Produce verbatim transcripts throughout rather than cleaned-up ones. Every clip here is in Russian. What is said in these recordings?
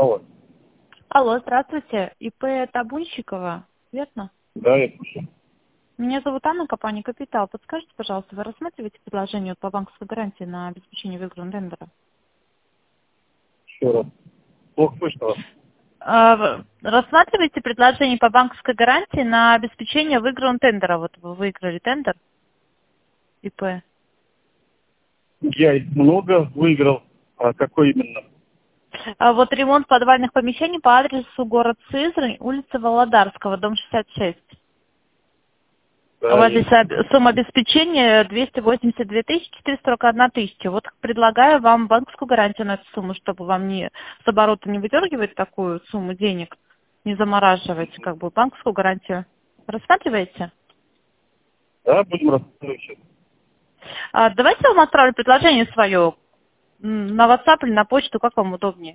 Алло. Алло, здравствуйте. ИП Табунщикова, верно? Да, я слушаю. Меня зовут Анна, компания «Капитал». Подскажите, пожалуйста, вы рассматриваете предложение по банковской гарантии на обеспечение выигранного тендера? Еще раз. Плохо слышно вас. А, вы рассматриваете предложение по банковской гарантии на обеспечение выигранного тендера? Вот вы выиграли тендер ИП. Я их много выиграл. А какой именно? А вот ремонт подвальных помещений по адресу город Сызрань, улица Володарского, дом шестьдесят шесть. У Да, вас есть. здесь об- сумма обеспечения двести восемьдесят две тысячи четыреста сорок одна тысяча. Вот предлагаю вам банковскую гарантию на эту сумму, чтобы вам не с оборота не выдергивать такую сумму денег, не замораживать как бы банковскую гарантию. Рассматриваете? Да, будем рассматривать сейчас. А, давайте я вам отправлю предложение свое м, на WhatsApp или на почту, как вам удобнее.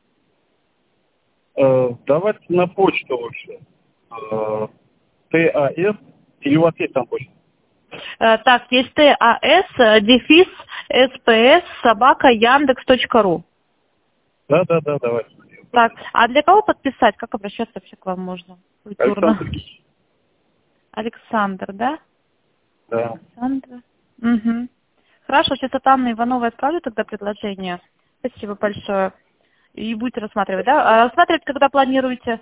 Э, давайте на почту лучше. Э, ТАС. Или у вас есть там почта? Э, так, есть ТАС, э, дефис, СПС, собака, яндекс точка ру. Да, да, да, давайте. Так, а для кого подписать? Как обращаться вообще к вам можно? Культурно. Александр Сергеевич. Александр, да? Да. Александр. Угу. Хорошо, сейчас от Анны Ивановой отправлю тогда предложение. Спасибо большое. И будете рассматривать, да? А рассматривать когда планируете?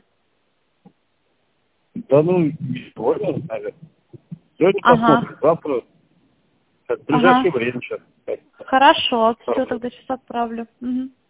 Да ну, не сегодня, наверное. Сегодня Ага. посмотрим. Завтра. Как в Ага. ближайшее время сейчас. Хорошо, все, Хорошо. тогда сейчас отправлю. Угу.